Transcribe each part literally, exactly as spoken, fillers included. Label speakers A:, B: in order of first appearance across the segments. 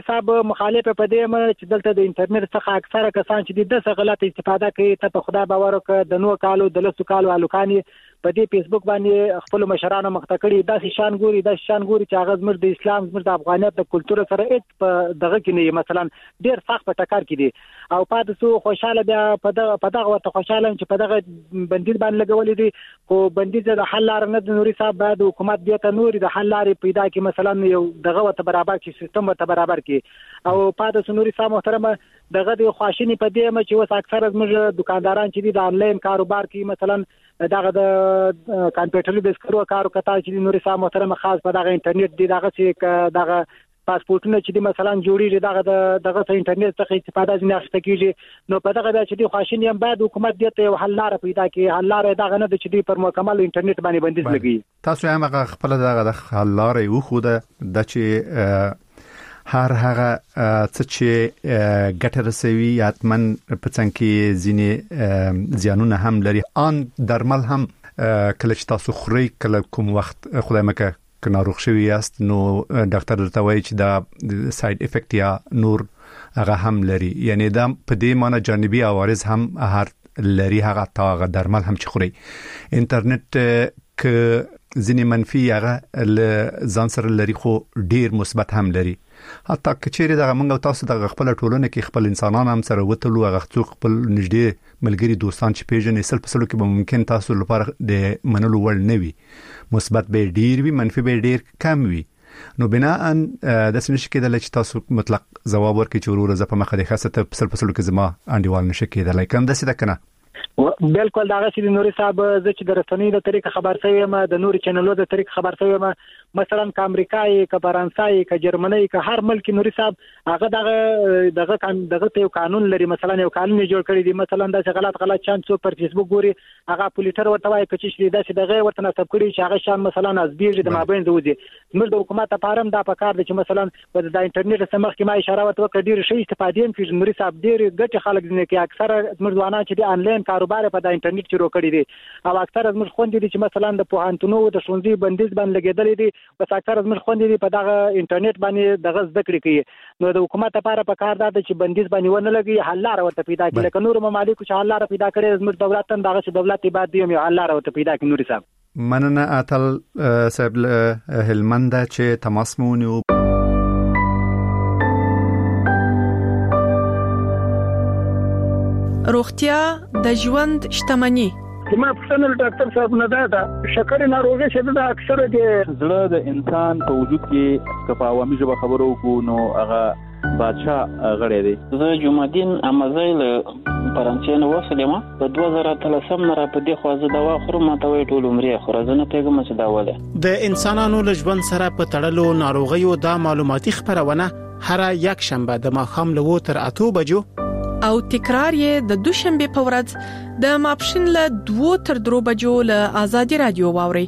A: صاحب مخالف په دې مې چې دلته د انټرنیټ څخه اکثره کسان چې د څه غلط استفاده کوي ته په خدا باور وکړه د نو کالو د لسو کالو الوکاني په دې فیسبوک باندې خپل مشرانو مختکړي داسې شان ګوري داسې شان ګوري چې هغه زموږ د اسلام زموږ د افغانیت د کلچر سره هیڅ په دغه کې نه مثلا ډیر سخت په ټکر کې دي او پاتې سو خوشاله بیا په دغه په دغه ورته خوشاله چې په دغه بندیز باندې لګولې دي خو بندیز د حل لار نه د نوري صاحب بعد حکومت بیا ته نوري د حل لارې پیدا کی مثلا یو دغه ورته برابر کی سیستم ورته برابر کی او پاتې سو نوري صاحب محترمه دغه د خواشنی په دې م چې وس اکثر زموږ دکانداران چې د انلاین کاروبار کې مثلا دغه د کمپیوټر د سکرو کارو کتا چې نوري صاحب محترمه خاص په دغه انټرنیټ دی دغه چې دغه پاسپورتونه چې د مثلا جوړیږي دغه دغه انټرنیټ څخه استفاده ځنه اخته کیږي نو په دغه چې د خواشنی هم باید حکومت دې ته حل لار پیدا کړي حل لار دغه نه چې پر مکمل انټرنیټ باندې بندیز لګي
B: تاسو هم هغه خپل دغه حل لار یو خو د چې هر هغه څه چې ګټه رسوي اتمن په څنګه کې ځینې زیانونه هم لري ان درمل هم کله چې تاسو خوري کله کوم وخت خدای مکه که ناروغ شوی یاست نو ډاکټر درته وایي چې دا ساید افیکټ یا نور هغه هم لري یعنی دا په دې معنی جانبي عوارض هم هر لري هغه تا هغه درمل هم چې خوري انټرنیټ ک ځینې منفي هغه ځان سره لري خو ډیر مثبت هم لري حتی کچېره دغه موږ تاسو دغه خپل ټولنه کې خپل انسانان هم سره وتلو هغه څوک خپل نږدې ملګری دوستان چې پیژنې سل په سلو کې به ممکن تاسو لپاره د منلو وړ نه وي مثبت به ډیر وي منفي به ډیر کم وي نو بنا ان د سنش کې د لچ تاسو مطلق جواب ورکړي چې ورور ز په مخه د خاصه په سل په سلو کې زما انډیوال نشه کېدل کوم د څه کنه
A: بالکل دا چې نوري صاحب زه چې د رسنۍ د طریق خبر شوی ما د نوري چینلونو د طریق خبر شوی ما مثلا ک امریکای ک فرانسای ک جرمنی ک هر ملک نوري صاحب هغه دغه دغه دغه ته قانون لري مثلا یو قانون جوړ کړی دی مثلا د غلط غلط چانس پر فیسبوک ګوري هغه پولیټر ورته وایي چې شې د دغه ورته نسب کړی چې هغه شان مثلا از بیرې د مابین دوزي موږ د حکومت لپاره دا پکار دي چې مثلا په د انټرنیټ سمخ کې ما اشاره وکړه ډیر شي استفادې هم کوي نوري صاحب ډیر ګټه خلک دي کې اکثر موږ ځوانان چې د انلاین کاروبار په د انټرنیټ شروع کړی دي او اکثر موږ خوندې دي چې مثلا د پوهنتونو د ښوونځي بندیز باندې لګیدل دي بس اکثر موږ خوندې دي په دغه انټرنیټ باندې دغه زده کړې کوي نو د حکومت لپاره پکار ده چې بندیز باندې ونه لګي حل لار ورته پیدا کړي لکه نور ممالک چې حل لار پیدا کړي موږ دولت هم دغه دولت بعد دی یو حل لار ورته پیدا کړي نوري صاحب
B: مننه اتل صاحب هلمند چې تماس مونږ
C: روغتیا د ژوند شتمنی
D: ما پښتنل ډاکټر صاحب نه دا شکر ناروغي چې دا اکثره د
E: زړه د انسان په وجود کې کپا عوامي ژبه خبرو کو نو هغه بادشاہ غړې دی
F: زه جمعدین امازیل پرانچین وسلم په دوه زره اتلسم نه را په دې خوازه دوا خورم ته وی ټول عمرې خورزنه پیغام چې دا وله
G: د انسانانو له ژوند سره په تړلو ناروغیو دا معلوماتي خبرونه هر یک شنبه د ماښام له تر اته بجو
C: او تکرار یې د دوشنبه په ورځ د ماپښین له دوه تر درو بجو له آزادي رادیو واوري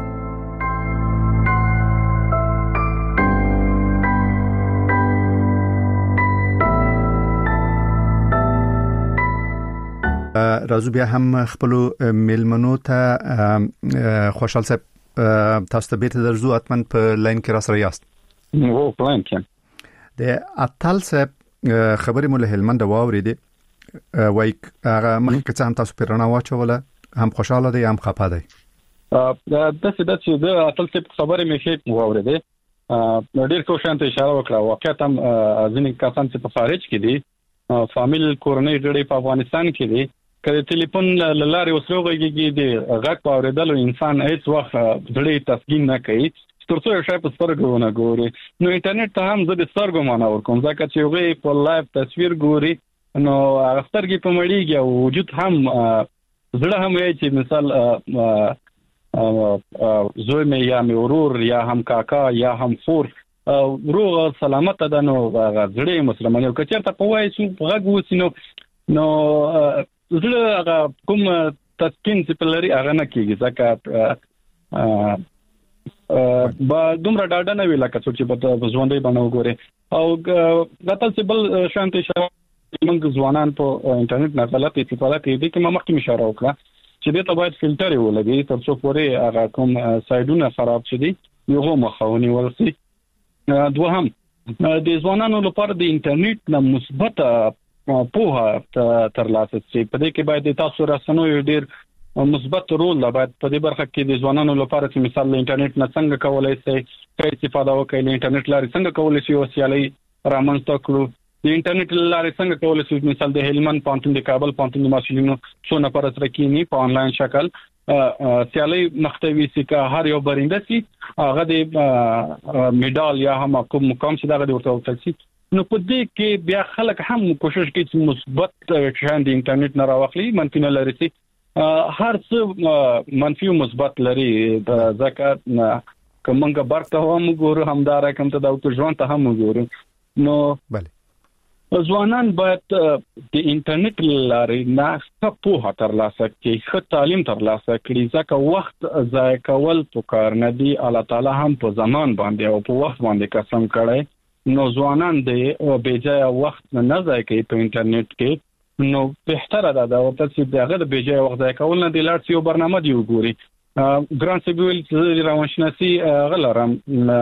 B: راځو بیا هم خپل میلمنو ته خوشحال صاحب تاسو ته بیت درزو اتمن په لاین کې را سره یاست
H: وو پلان کې
B: د اتل صاحب خبرې مول هلمند واوري دي وای هغه مخکې څه هم تاسو پیرانه واچوله هم خوشاله دي هم خپه دي
H: د څه د څه د اتل څه خبرې مې شي واوري دي ډېر څه شانته اشاره وکړه واقعیت هم ځینې کسان چې په خارج کې دي فامیل کورنۍ غړي په افغانستان کې دي کله ټلیفون لاره وسلوږي دي غږ اوریدل انسان هیڅ وخت ډېر تسکین نه کوي ترڅو یو شی په سترګو نه ګوري نو انټرنیټ ته هم زه د سترګو معنا ورکوم ځکه چې هغه په لایو تصویر ګوري نو هغه سترګې په مړیږي او وجود هم زړه هم یې چې مثال زوی مې یا مې ورور یا هم کاکا یا هم خور روغ سلامت ده نو هغه زړه مسلمان یو کچر ته په وایي چې غږ وسی نو نو زړه هغه کوم تسکین چې په لري هغه نه کیږي ځکه با دومره ډاډه نه ویل کڅو چې په ژوندۍ باندې وګوري او غتل چې بل شانتي شاو موږ ځوانان په انټرنیټ نه غلط استفاده کوي د کومه مخکې اشاره وکړه چې د ته باید فلټر ولګي تر څو پورې هغه کوم سایډونه خراب شي یو مخاوني ورسي دوهم د ځوانانو لپاره د انټرنیټ نه مثبت پوهه ترلاسه شي. په دې کې باید تاسو رسنوي ډیر مثبت رول دا باید په دې برخه کې د ځوانانو لپاره چې مثال له انټرنیټ نه څنګه کولای شي چې استفاده وکړي، له انټرنیټ لارې څنګه کولای شي وسیالي رامنځته کړو، د انټرنیټ لارې څنګه کولای شي مثال د هلمند پانتون د کابل پانتون د مسولینو څو نفر سره کینی په انلاین شکل سیالي مختوي سي که هر یو برنده سي هغه د میډال یا هم کوم مقام چې دا ورته ورکړي شي. نو په دې کې بیا خلک هم کوشش کوي چې مثبت شان د انټرنیټ نه راوخلي، منفي نه لري سي هر څه منفي او مثبت لري. ځکه کومه برته هم ګورو همدار کوم ته د ژوند ته هم ګورو. نو بله ځوانان باید د انټرنیټ لارې نه ښه پوهه ترلاسه کړي، ښه تعلیم ترلاسه کړي، ځکه وخت ضایع کول پکار نه دی. الله تعالی هم په زمان باندې او په وخت باندې قسم کړی. نو ځوانان د بېځایه وخت نه ضایع کوي په انټرنیټ کې. نو بهتره ده دا ورته چې دغه د بېځایه وخت ضایع کول نه دی لاړ چې یو برنامه دی وګوري. ګران سیبویل چې روانشناسي غلرم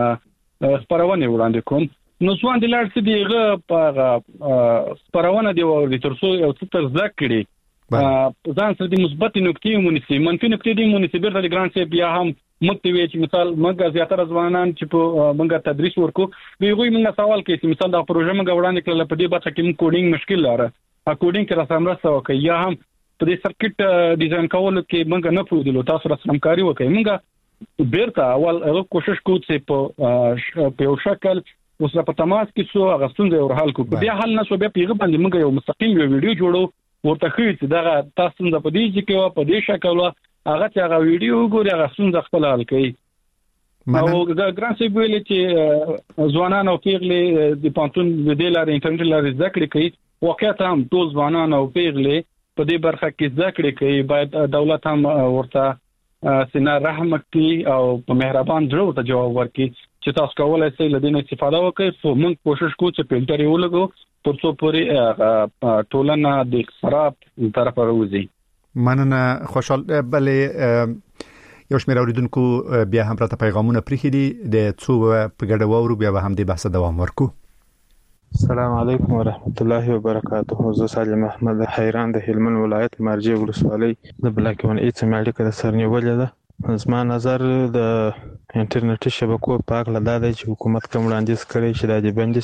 H: خبرونه وړاندې کوم. نو ځوان د لاړ چې دیغه په خبرونه دی ورته ترڅو یو څه تر ذکرې ځان سره د مثبت نکتې مونږ منفي نکتې دی مونږ بیرته د ګران سیب یا هم متوي چې مثال موږ زیاتره ځوانان چې په موږ تدریس ورکو ویغوي موږ سوال کوي چې مثال دا پروژه موږ وړاندې کړل په دې بچا کې کوډینګ مشکل لاره کوډینګ کې راځم راځو کوي یا هم په دې سرکټ ډیزاین کولو کې موږ نه پوهیدلو تاسو سره همکاري وکړئ. موږ بیرته اول هغه کوشش کوو چې په په یو شکل اوس په تماس کې سو هغه څنګه ورحال کو بیا حل نه سو بیا پیغه باندې موږ یو مستقیم یو ویډیو جوړو ورته خو چې دا تاسو څنګه په دې کې په دې شکل هغه چې هغه ویډیو ګوري هغه څنګه خپل حل کوي. او ګران سی ویل چې ځوانان او پیغلې د پانتون د لارې انټرنیټ لارې ذکر کوي. واقعیت هم ټول ځوانان او پیغلې په دې برخه کې ذکر کوي. باید دولت هم ورته سینا رحم کوي او په مهربان ډول ته جواب ورکړي چې تاسو کولای شئ له دې استفاده وکړئ. خو موږ کوشش کوو چې فلټر یې ولګو ترڅو پورې ټولنه د خراب طرف راوځي.
B: مننه خوشحال. بلې یو شمېر اوریدونکو بیا هم راته پیغامونه پرېښي دي د څو په ګډه واورو بیا به هم دې بحث دوام ورکو.
I: السلام علیکم ورحمت الله وبرکاته. زه سالم احمد حیران د هلمند ولایت مارجې ولسوالۍ د بلاک ون ایټ مالیکه د سرنیولې ده. زما نظر د انټرنیټي شبکو په اړه دا دی چې حکومت کوم وړاندیز کړی چې دا دې بند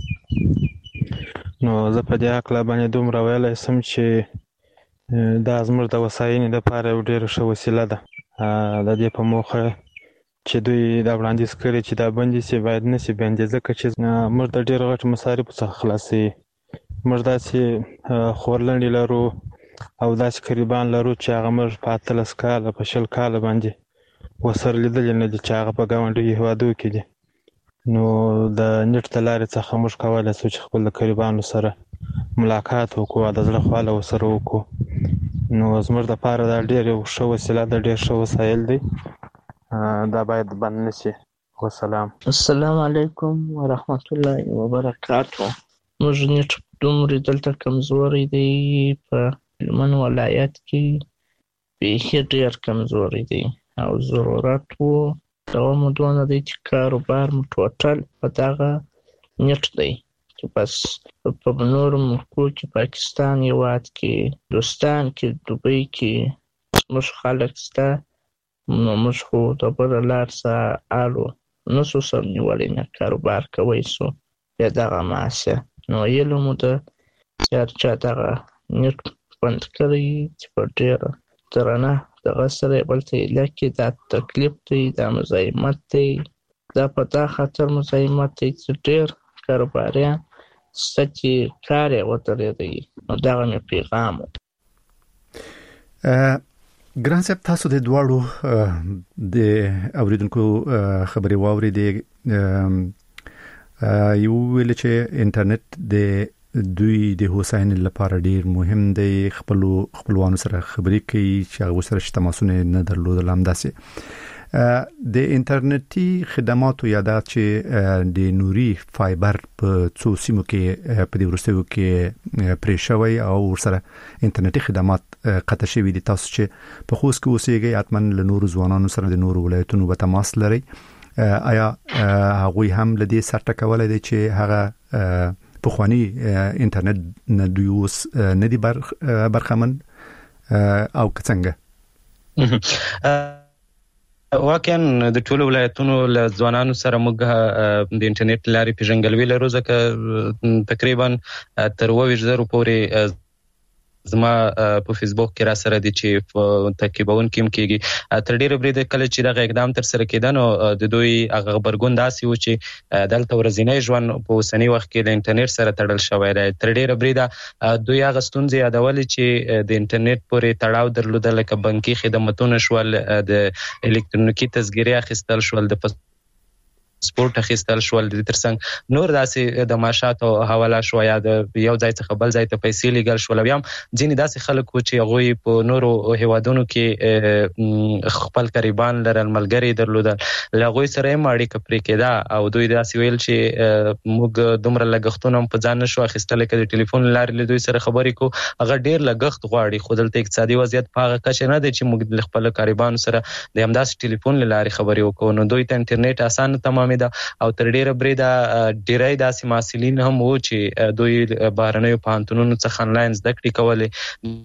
I: شي. نو زه په دې اړه باندې دومره ویلای سم چې دا زموږ د وسایلو لپاره یو ډېر ښه وسیله ده. د دې په موخه چې دوی دا وړاندیز کړی چې دا بند شي باید نه شي بندي ځکه چې موږ د ډېر غټ مصارف څخه خلاصي. موږ داسې خورلنډي لرو او داسې قریبان لرو چې هغه موږ په اتلس کاله په شل کاله باندې وسر لیدل نه دي چې هغه په ګاونډي هوادو کې دي. نو د نت د لارې څخه موږ کولای شو چې خپل قریبانو سره ملاقات وکړو، د زړه خواله وسره وکړو. نو زموږ د پاره دا ډېر یو ښه وسیله ده، ډېر ښه وسایل دي. دا باید بند نشي. والسلام.
J: السلام علیکم ورحمت الله وبرکاته. موږ نیټ دومره دلته کمزوري دی په هلمند ولایت کې بیخي ډېر کمزوري دی او ضرورت وو دغه مو دونه دی چې کاروبار مو ټوټل په دغه نیټ دی چې بس په نورو ملکو کې پاکستان هېواد کې دوستان کې دوبۍ کې زموږ خلک شته نو موږ خو د بله لار څه الو نه شو سر نیولی نه کاروبار کوی سو بیا دغه ماسه نو ویلو مو ده چې هر چا دغه نیټ بند کړی چې په ډېره درنه دغه سره یې بل ته ایله کړي دا تکلیف دی، دا مزاحمت دی، دا په دا خاطر مزاحمت دی چې ډېر کاروباریان شته چې کار یې ودرېدی. نو دغه مې پیغام و.
B: ګران صاحب تاسو د دواړو د اوریدونکو خبرې واورېدې. یو ویل چې انټرنیټ د دوی د هوساینې لپاره ډیر مهم دی، خپل خپلوانو سره خبرې کوي چې هغه سره تماسونه نه درلودل. همداسې د انټرنیټي خدماتو یادات چې د نوري فایبر په څو سیمو کې په دې ورستیو کې پرې شوی او ورسره انټرنیټي خدمات قطع شوي دي. تاسو چې په خوست کې اوسېږئ حتماً له نورو ځوانانو سره د نورو ولایتونو به تماس لرئ. آیا هغه هم لدی سره کولای دی چې هغه پخوانی انټرنیټ نه دوی اوس نه دی برخمن او څنګه؟
K: واقعا د ټولو ولایتونو له ځوانانو سره موږ د انټرنیټ لارې پیژنګلوي لرو، ځکه تقریبا تر اووه ویشت زره پورې زما په فیسبوک کې را سره دي چې تعقیبون کیم کېږي. تر ډیره بریده کله چې دغه اقدام تر سره کېده نو د دوی هغه خبرګون داسې و چې دلته ورځنی ژوند په اوسني وخت کې د انټرنیټ سره تړل شوی دی. تر ډیره بریده دوی هغه ستونزې یادولې چې د انټرنیټ پورې تړاو درلوده، لکه بانکي خدماتونه شول، د الکترونیکي تذکرې اخیستل شول، د سپورت اخیستل شول، د ترڅنګ نور داسې د معاشات او حواله شو یا د یو ځای څخه بل ځای ته پیسې لیږل شول. بیا هم ځینې داسې خلک و چې هغوی په نورو هیوادونو کې خپل قریبان لرل، ملګري درلودل، له هغوی سره یې اړیکه پرې کېده او دوی داسې ویل چې موږ دومره لګښتونه هم په ځان نه شو اخیستلی، که د ټلیفون له لارې له دوی سره خبرې کوو هغه ډېر لګښت غواړي، خو دلته اقتصادي وضعیت په هغه کچه نه دی چې موږ له خپلو قریبانو سره د همداسې ټلیفون له لارې خبرې وکړو. نو دوی ته انټرنیټ اسانه تمامېده او تر ډیره بریده ډیری داسې محصلین هم وو چې دوی بهرنیو پوهنتونونو څخه انلاین زده کړې کولې،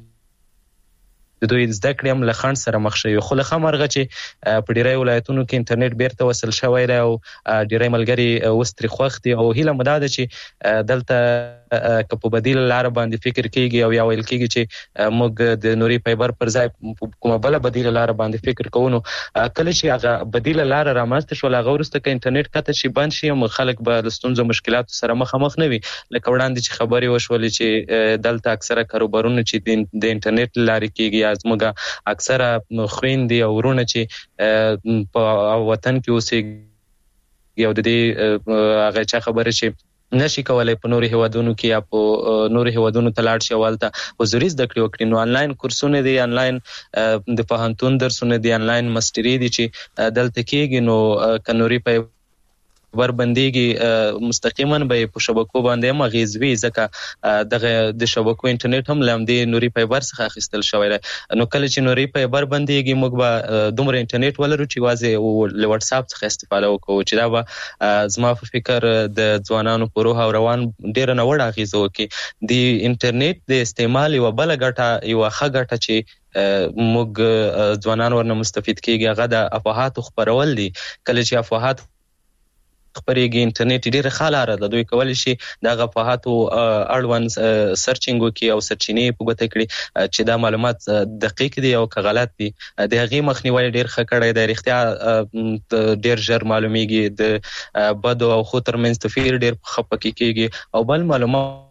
K: د دوی زده کړې هم له خنډ سره مخ شوي. خو له ښه مرغه چې په ډیری ولایتونو کې انټرنیټ بیرته وصل شوی دی او ډیری ملګري اوس ترې خوښ دي، او هیله مو دا ده چې دلته که په بدیله لاره باندې فکر کېږي او یا ویل کېږي چې موږ د نوري فایبر پر ځای کومه بله بدیله لاره باندې فکر کوو، نو کله چې هغه بدیله لاره رامنځته شول هغه وروسته که انټرنیټ قطع شي بند شي نو خلک به له ستونزو مشکلاتو سره مخامخ نه وي. لکه وړاندې چې خبرې وشولې چې دلته اکثره کاروبارونه چې د انټرنیټ له لارې کېږي، یا زموږ اکثره خویندې او وروڼه چې په وطن کې اوسېږي او د دې هغه چا خبره چې نشي کولای په نورو هیوادونو کې یا په نورو هیوادونو ته لاړ شي او هلته حضوري زده کړې وکړي، نو انلاین کورسونه دي، انلاین د پوهنتون درسونه دي، انلاین مستري دي چې دلته کېږي. نو که نوري په ور بندېږي مستقیما به په شبکو باندې هم اغېز وي، ځکه دغه د شبکو انټرنیټ هم له همدې نوري فایبر څخه اخیستل شوی دی. نو کله چې نوري فایبر بندېږي موږ به دومره انټرنیټ ولرو چې یوازې له وټساپ څخه استفاده وکړو، چې دا به زما په فکر د ځوانانو په روح او روان ډېره ناوړه اغېزه وکړي. د انټرنیټ د استعمال یوه بله ګټه، یوه ښه ګټه چې موږ ځوانان ورنه مستفید کېږي هغه د افواهاتو خپرول دي. کله چې افواهات خبرېږي انټرنیټ ډېره ښه لاره ده، دوی کولی شي د هغه افواهاتو اړوند سرچینګ وکړي او سرچینې په ګوته کړي چې دا معلومات دقیق دي او که غلط دي. د هغې مخنیوی ډېر ښه کړی دی، رښتیا ډېر ژر معلومیږي، د بدو او ښو ترمنځ توپیر ډېر ښه پکې کېږي. او بل معلومات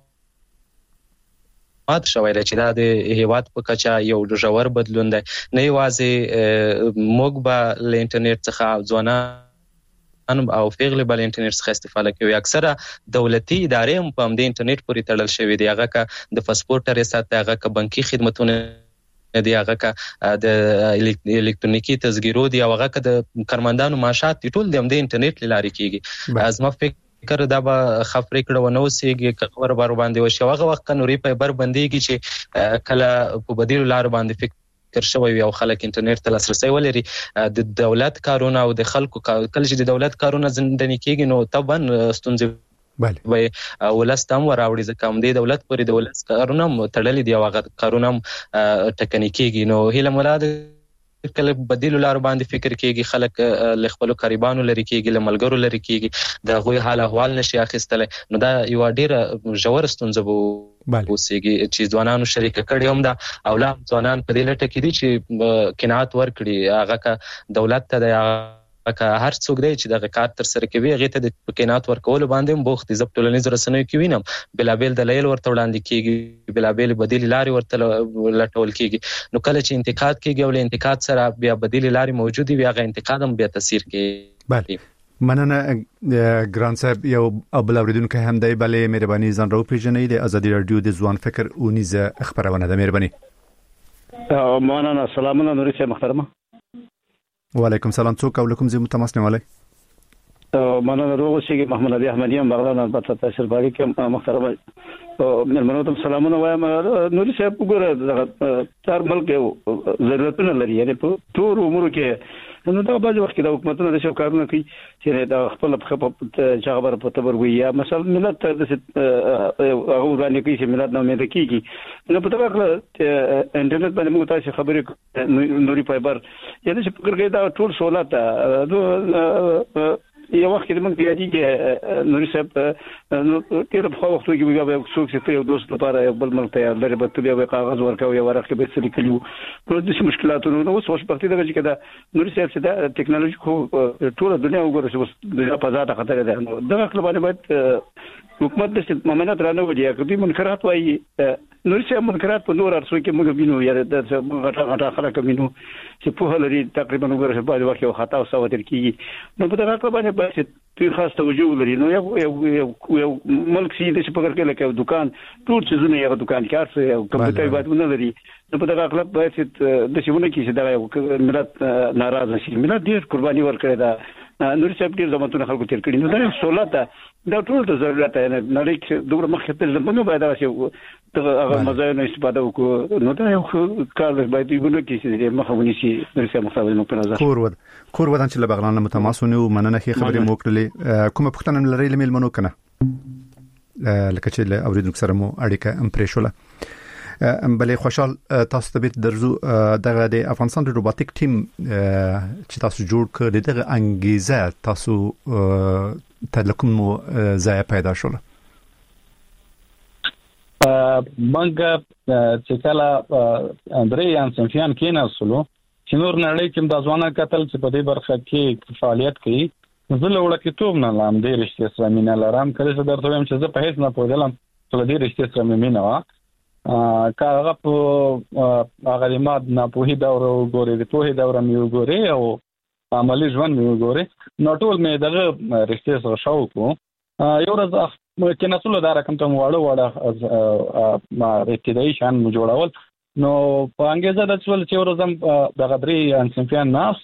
K: مات شوی دی چې دا د هیواد په کچه یو ژور بدلون دی. نه یوازې موږ به له انټرنیټ څخه ځوانان او پیغلې بل انټرنیټ څخه استفاده کوي، اکثره دولتي ادارې هم په همدې انټرنیټ پورې تړل شوي دي، هغه که د پاسپورټ ریاست دی، هغه که بانکي خدمتونه دي، هغه که د الکترونیکي تذکرو دي، او هغه که د کارمندانو معاشات دي، ټول د همدې انټرنیټ له لارې کېږي. زما فکر دا به ښه پرېکړه ونه اوسېږي که خبره بار باندې وشي. هغه وخت که نوري فایبر بندېږي چې کله په بدیلو لارو باندې فکر کر شوی وي او خلک انټرنیټ ته لاسرسی ولري، د دولت کارونه او د خلکو کله چې د دولت کارونه زندني کېږي نو طبعا ستونزې به ولس ته هم وراوړي، ځکه همدې دولت پورې د ولس کارونه هم تړلي دي او هغه کارونه هم ټکني کېږي. نو هیله مو دا ده کله بدیلو لارو باندې فکر کېږي، خلک له خپلو قریبانو لرې کېږي، له ملګرو لرې کېږي، د هغوی حال احوال نشي اخیستلی، نو دا یوه ډېره ژوره ستونزه به اوسېږي چې ځوانانو شریکه کړې هم ده. او لا ځوانان په دې لټه کې دي چې قناعت ورکړي، هغه که دولت ته دی، که هر څوک دی چې دغه کار تر سره کوي هغې ته د قناعت ورکولو باندې هم بوخت دي. زه په ټولنیزو رسنیو کې وینم بېلابېل دلایل ورته وړاندې کېږي، بېلابېلې بدیلې لارې ورته لټول کېږي. نو کله چې انتقاد کېږي او له انتقاد سره بیا بدیلې لارې موجودې وي، هغه انتقاد هم بیا تاثیر کوي.
B: مننه ګران صاحب. یو بل اوریدونکی هم دی، بلې مهرباني ځان راوپېژنئ. د ازادي راډیو د ځوان فکر اونیزه خپرونه ده، مهرباني.
D: مننه. سلامونه نوري صاحب محترمه.
B: وعلیکم سلام. څوک او لکم زی متماس نیولای؟
D: مننه. روغ اوسئ. محمد علي احمدی هم بغداد البته تاثیر باری کې محترمه مېلمنو ته سلامونه وایم. نوري صاحب وګوره دغه تر ملک ضرورتونه لري، یعنی په ټول امور کې نو دا بعض وخت د حکومتونو د شو کارونه کوي چې د خپل خپل خبر په تبر وي یا مثلا ملت د هغه ورانه کوي چې ملت نو امید کیږي نو په دغه انټرنیټ باندې موږ تاسو خبرې نوري فایبر یا د فکر دا ټول سہولت یو وخت کې موږ پیاجي کې نوري صاحب نو تیر په وخت کې موږ به څوک چې یو دوست لپاره یو بل ملک ته لري به تبي کاغذ ورکاو یا ورقه به سړي کلیو نو د مشکلاتونو نو اوس وخت دغه چې دا نوري صاحب چې دا ټیکنالوژي خو ټول دنیا وګورئ چې د فضا ته خطر ده نو دغه خپل باندې حکومت د ممنعات رانه وجه کوي منکرات وایي نوري صاحب منکرات په نور ارسو کې موږ وینو یا د غټه غټه خلک وینو چې په هلري تقریبا وګورئ په وخت یو خطا او سوادر کیږي نو په دغه خپل باندې بس په خاص توجه لري نو یو یو ملک سي د شپږ کې لکه دکان ټول څه یو دکان کار څه یو کمپیوټر باندې نه لري نو په دغه خپل باید د شیونه کې چې دا ملت ناراضه شي ملت ډیر قرباني ورکړي دا نوري صاحب ډیر زمونږ خلکو تیر کړي نو دا سہولت دا ټول د ضرورت نه نړۍ کې دومره مخکې تل زمونږ باید راځي ته هغه مزايا استفاده وکړو نو دا یو کار باید یو کې چې مخاوني شي نوري صاحب مخاوني په نظر
B: کور ود کور ودان چې لبغلان متماسونه او مننه خې خبرې مو کړلې کومه پښتنه لري لمل منو کنه لکه چې له اوریدونکو سره مو اړیکه امپریشوله بلې خوشحال تاسو ته به درځو دغه د افغانستان د روبوټیک ټیم چې تاسو جوړ کړی دغه انګیزه تاسو ته کوم ځای پیدا شول
H: منګه چې کله اندرې ان سنفیان کې نه وسلو چې نور نړۍ کې د ځوانه قتل چې په دې برخه کې فعالیت کوي زه له وړکې توب نه لام دې رښتیا سره مینه لرم کله چې درته وایم چې زه په هیڅ نه پوهېدلم چې دې رښتیا سره مینه وا کاغه په هغه ماد نه په هی دا ورغوري د په هی دا ور مې وګوري او عملي ژوند مې وګوري نو ټول مې دغه رښتیا سره شاوکو یو ورځ کې نسل دا رقم ته واړه واړه ما ابتدایي شان جوړول نو په انګیزه د څول چې ورځم دغه درې انسنفیان ناس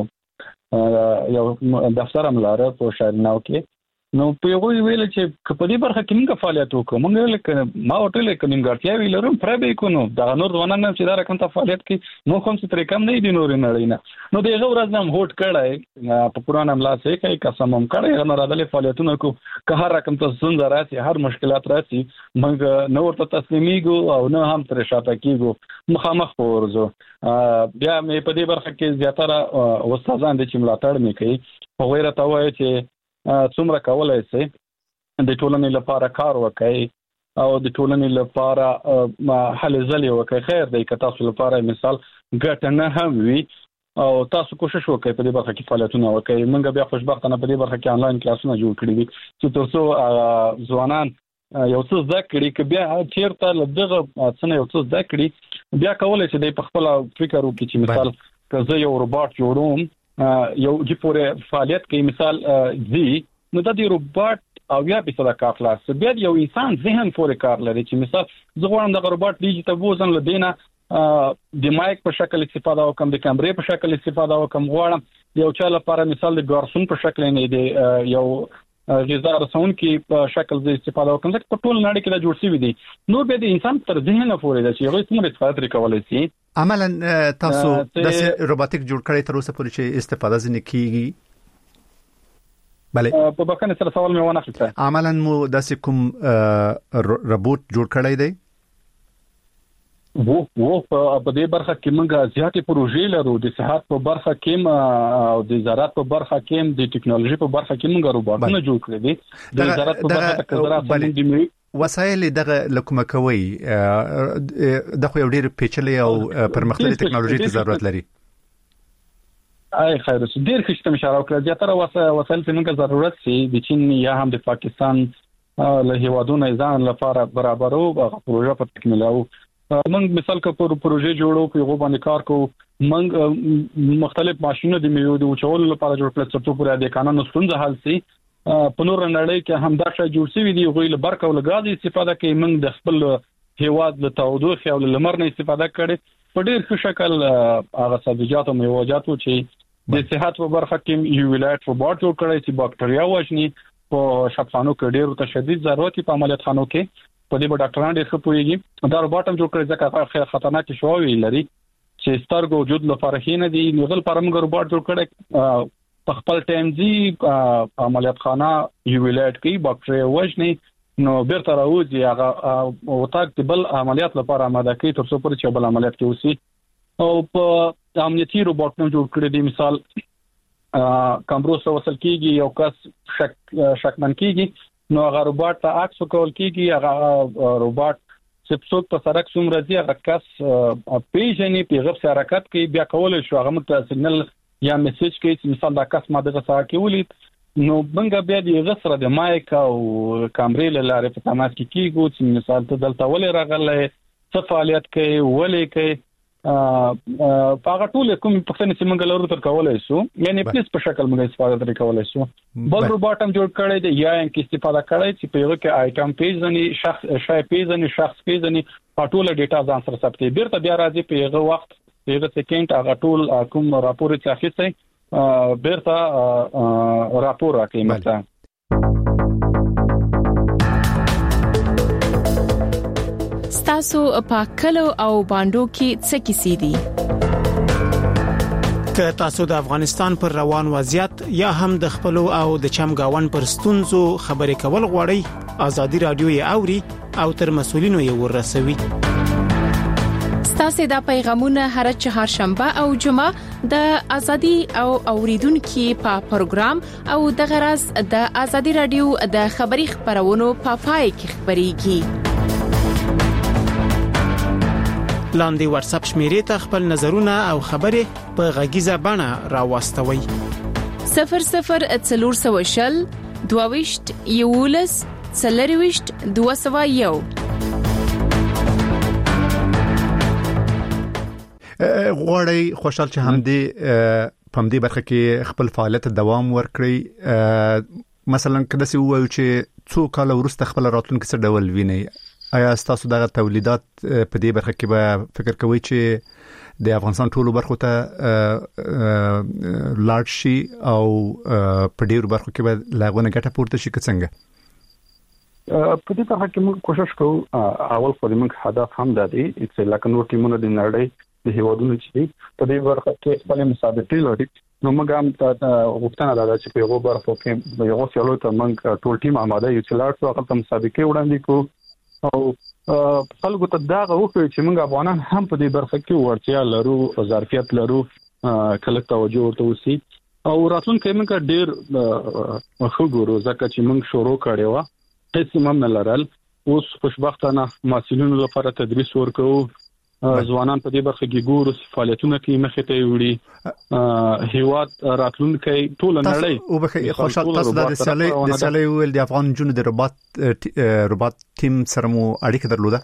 H: یو دفتر املاره په شارناو کې نو په یو ویل چې کپدي برخه کې موږ فعالیت وکړو موږ ویل ک ما هوټل کې نیمګړتیا ویلرم پر به کو نو دا نور ځوانان چې دا رقم ته فعالیت کې نو کوم څه طریقې کم نه دي نور نه نه نو دغه ورځ نام هوټ کړای په قرآن املا سه کوي قسم هم کړای نو راځلې فعالیتونه کو که هر رقم ته څنګه راځي هر مشکلات راځي موږ نو ورته تسلیمیږو او نه هم تر شاته کیږو مخامخ ورزو بیا مې په دې برخه کې زیاتره استادان د چې ملاتړ مې کوي په غیره تا وایي چې څومره کولای شي د ټولنې لپاره کار وکړي او د ټولنې لپاره حل ځلې وکړي خیر دی که تاسو لپاره مثال ګټه نه هم وي او تاسو کوشش وکړئ په دې برخه کې فعالیتونه وکړئ موږ بیا خوشبختانه په دې برخه کې آنلاین کلاسونه جوړ کړي دي چې تاسو ځوانان یو څه زده کړي که بیا چیرته له دغه څه یو څه زده کړي بیا کولای شي د خپل فکر وکړي چې مثال که زه یو روبوټ جوړوم یو چې پورې فعالیت کوي مثال زی نو د دې روبوټ او یا په صدا کار خلاص بیا یو انسان ذهن پورې کار لري چې مثال زه غواړم د روبوټ ډیجیټل وزن لدینه د مایک په شکل استفاده وکم د کیمرې په شکل استفاده وکم غواړم یو چا لپاره مثال د ګارسون په شکل نه دی یو غذا رسون کې په شکل د استفاده وکم ځکه په ټول نړۍ کې دا جوړ شوی دی نو به د انسان تر ذهن پورې دا چې هغه څومره استفاده کولای شي
B: عملاً تاسو د روبوټیک جوړ کړی تر اوسه پورې چې استفاده ځنه کیږي بله
H: په بکنه سره سوال مې ونه کړ
B: عملاً مو د کوم روبوټ جوړ کړی دی
H: وو وو په دې برخه کې موږ زیاتې پروژې لرو د صحت په برخه کې او د زراعت په برخه کې د ټکنالوژي په برخه کې موږ روبوټونه جوړ کړی دي د زراعت په برخه کې زراعت باندې
B: وسایل دغه لکومه کوي د خو یو ډیر پیچلې او پرمختللې ټکنالوژي ته ضرورت لري
H: اي خیر ډیر خشته مشاره وکړه زیاتره وسایل چې موږ ضرورت سي د چین یا هم د پاکستان له هیوادونو ځان لپاره برابرو پروژه په تکمیلو موږ مثال که پر پروژې جوړو په یو باندې کار کوو موږ مختلف ماشينونه د میوه د وچولو لپاره جوړ کړل چې په دې قانون ستونزه حل شي په نور نړۍ کې هم دا شی جوړ شوی دی غوې له برق او غاز استفاده کوي موږ د خپل هیواد له تودوخه او لمر نه استفاده کړي په ډېر ښه شکل هغه سبزیجات او میوه‌جات چې د صحت په برخه کې یو ولایت روبوټ جوړ کړی چې باکټریا وژني په شفاخانو کې ډېر تشدید ضرورت په عملیات خانو کې په دې ډاکټرانو ډېر ښه پوهیږي دا روبوټ هم جوړ کړی ځکه خطرناک شوی لري چې سترګو وجود لپاره هینه دي نو غل پر موږ روباټ جوړ کړی په خپل ټایم دی عملیات خانه یو ولایت کې باکټریا وژني نو بیرته راوځي هغه او تاک بل عملیات لپاره آماده کوي تر څو پر چې بل عملیات کې وسی او په امنیتي روباټ نو جوړ کړی دی مثال کمبروس وصل کیږي یو کس شک شکمن کیږي نو هغه روباټ ته عکس کول کیږي هغه روباټ چې څوک په سرک څومره دی هغه کس پیژنې پیغام سره حرکت کوي بیا کول شو هغه مت سیګنل یا میسج کوي چې مثال دا کس ما دغه سره کې ولید نو بنګ بیا دی غسر د مایک او کیمرې لاره په تماس کې کیږي چې مثال ته دلته ولې راغله څه فعالیت کوي ولې کوي په هغه ټول کوم په څه چې موږ لرو تر کولای شو یعنی پلیس په شکل موږ استفاده تر کولای شو بل روباټ هم جوړ کړی دی یا ان کې استفاده کړی چې په یو کې آیټم پیژني شخص شای پیژني شخص پیژني په ټول ډیټا ځان سره ثبتي بیرته بیا راځي په یو وخت په یو سکند هغه ټول کوم راپور چې اخیسته بیرته راپور راکړي مثلا
L: تاسو په کلو او باندو کې څه کیسې دي
G: که تاسو د افغانستان پر روان وضعیت یا هم د خپل او د چمګاون پر ستونزو خبرې کول غواړئ ازادي رادیو یې اوري او تر مسولینو یې ورسوي
L: تاسو دا پیغامونه هر چهارشنبه او جمعه د ازادي او اوریدونکو په پروګرام او د غرض د ازادي رادیو د خبري خبرونو په پای کې خبريږي لاندې واتس اپ شمیرې ته خپل نظرونه او خبرې په غږیزه بڼه راوستوي صفر صفر څلور سوه شل دوه ویشت یولس څلور ویشت دوه سوه یو
B: غواړي خوشحال چې همدې په همدې برخه کې خپل فعالیت دوام ورکړي مثلا کله چې وایو چې څو کال وروسته خپل راتلونکي څه ډول ویني آیا تاسو دغه تولیدات په دې برخه کې به فکر کوئ چې د افغانستان ټولو برخو ته لاړ شي او په ډیرو برخو کې به لاغونه ګټه پورته شي که څنګه
H: په دې برخه کې موږ کوشش کوو اول خو موږ هدف هم د دې چې لکه نور ټیمونه د نړۍ د هیوادونو چې په دې برخه کې خپل مسابقې لري نو موږ هم غوښتنه لرو چې په یو برخه کې یو څلور ته موږ ټول ټیم آماده یو چې لاړ شو هغه مسابقې وړاندې کوو او خلکو ته دا غوښتل چې موږ افغانان هم په دې برخه کې ورتیا لرو ظرفیت لرو کله توجه ورته وسی او راتلونکي موږ ډیر خو ګورو ځکه چې موږ شروع کړی و هیڅ هم نه لرل اوس خوشبختانه مسؤلینو لپاره تدریس ورکوو ځوانان په دې برخه کې ګورو فعالیتونه کوي مخې ته وړي هیواد راتلونکي ټول نړۍ
B: او به خوشحال تاسو د سیالي د سیالي ول د افغان جنونو د رباط رباط ټیم سره مو اړیکه درلوده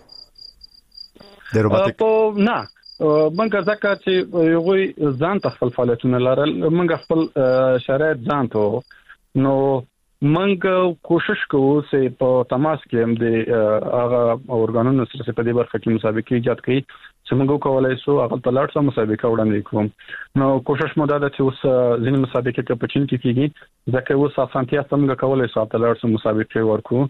B: د رباط
H: په نه منګه ځکه چې یو ځان ته خپل فعالیتونه لرل منګه خپل شرایط ځان ته نو منګه کوشش کوو چې په تماس کې هم د هغه اورګانونو سره په دې برخه کې مسابقې ایجاد کړي چې موږ کولای شو هغه په لاټ سره مسابقه وړاندې کوم نو کوشش مو دا ده چې اوس ځینې مسابقې کې په چین کې کیږي ځکه اوس اسانتیا څنګه کولای شو په لاټ سره مسابقې ورکو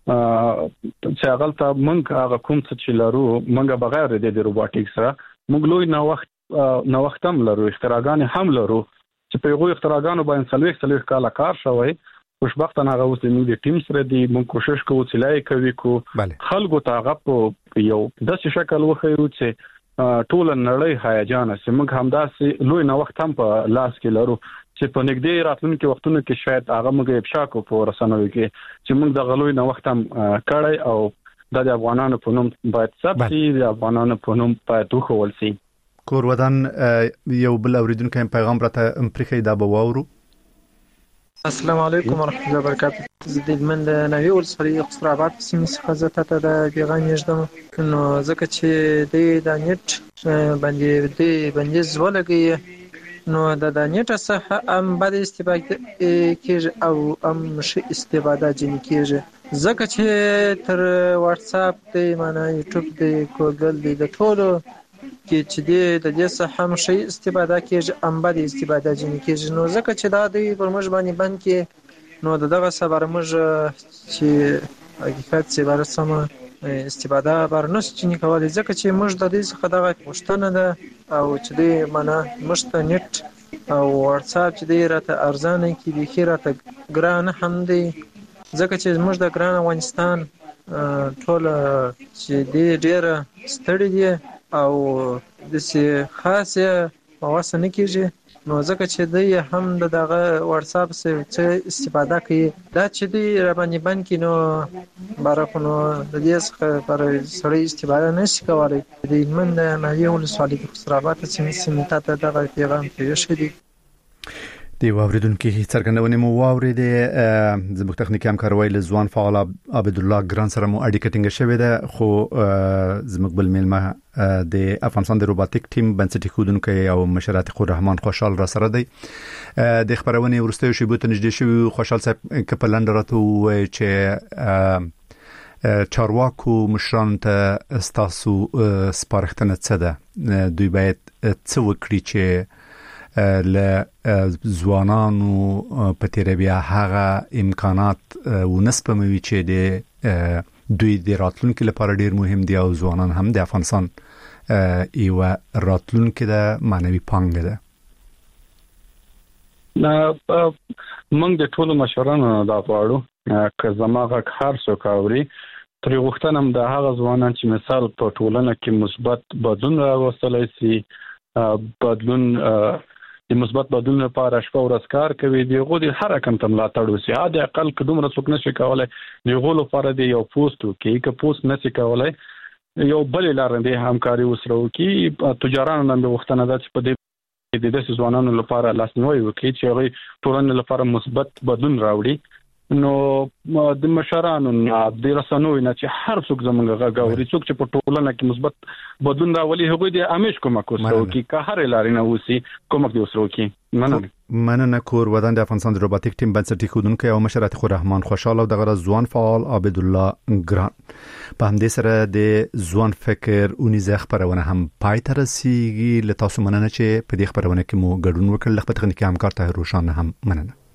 H: چې هغه ته موږ هغه کوم چې لرو موږ بغیر د روبوټیک سره موږ لوی نو وخت نو وخت هم لرو اختراعات هم لرو چې په یو اختراعاتو باندې څلوي څلوي کال کار شوی خوشبختانه هغه اوس د موږ د ټیم سره دی موږ کوشش کوو چې لای کوي کو خلکو ته هغه په یو داسې شکل وخیو چې ټول نړۍ هیجان سي موږ همداسې لوی نو وخت هم په لاس کې لرو چې په نږدې راتلونکو وختونو کې شاید هغه موږ افشا کو په رسنوي کې چې موږ د غلوی نو وخت هم کړی او د افغانانو په نوم باید ثبت شي د افغانانو په نوم باید وخول شي
B: کور ودان یو بل اوریدونکو پیغام راته امپریکای دا به وورو
M: السلام علیکم ورحمت الله وبرکاته زه د من د نوی ولسوالۍ خسرو آباد سیمې څخه زه ته د پیغام یږدم نو ځکه چې د انټرنیټ باندې د بندیز ولګي نو د انټرنیټ څخه هم بد استفاده کیږي او هم ښه استفاده ځنې کیږي ځکه چې تر واتس اپ دی معنا یوټیوب دی ګوګل دی د ټولو کې چې د دې څخه هم شي استفاده کیږي ام باندې استفاده ځنې کیږي نو ځکه چې دا د پر موږ باندې باندې نو دغه سبا موږ چې حقیقت چې برسمه استفاده برنس چني کولای ځکه چې موږ د دې څخه دغه پښتنه ده او چې دې معنا مشت نت او واتس اپ چې دې راته ارزانه کې به خیرته ګران هم دی ځکه چې موږ د ګران افغانستان ټول چې دې ډېر ستړي دي او د سي خاصه واسنه کېږي نو ځکه چې دوی هم دغه واتس اپ څخه استفاده کوي دا چې دوی را باندې باندې نو بارکونو د دې څخه پر سړی استفاده نشي کولای د من نه یو لسوالي خسرابات چې سیمه ته دغه پیغام پیښ دي
B: دی واوریدونکو څرګندونه مو واوریده زموږ تخنیکی همکاروي له ځوان فعال عبد الله ګران سره مو اړیکه ټینګه شوې ده خو زموږ بل میلمه د افغانستان د روبوټیک ټیم بنسټي خودونکو او مشرات خو رحمان خوشحال را سره دی د خبرونه ورسته شی بوت نږدې شوی خوشحال صاحب کپلند راته چې چارواکو مشران ته استاسو سپارښتنه څه ده دوی باید څه وکړي چې ل ځوانانو په تیربیا هغه امکانات ونسپموي چې د دوی د راتلونکو لپاره ډیر مهم دي او ځوانان هم د افغانستان یو راتلونکو د معنوي پانګه ده
H: نه موږ د ټولو مشورانو دا غواړو که زماغه هر څوک اوري تر وختنم د هغه ځوانان چې مثال په ټولنه کې مثبت بدلون راوستلای شي بدلون د مثبت بدلون لپاره شپه ورځ کار کوي دی غو د هر رقم ته ملاتړ وسی عادي اقل کډوم رسوک نشي کولای دی غو لپاره دی یو پوسټ کې کې پوسټ نشي کولای یو بل لاندې همکاري وسرو کې تجارانو نن وختنه د په دې د دې ځوانانو لپاره لاسنیوي وکړي چې هغه ټولنې لپاره مثبت بدلون راوړي نو د مشرانو د رسنوي نه چې هر څوک زمونږ غاوري څوک چې په ټولنه کې مثبت بدلون راولي هغه د امیش کومک وسرو کې که هر لاري نه وسی کومک دی وسرو کې مننه
B: مننه کور ودان د افغانستان د روبوټیک ټیم بنسټي خودونکو او مشرات خو رحمان خوشحال او دغه ځوان فعال عبد الله ګران په همدې سره د ځوان فکر اونې زغ خبرونه هم پای ته رسیږي لته تاسو مننه چې په دې خبرونه کې مو ګډون وکړل خپل تخنیکی همکار ته روشان هم مننه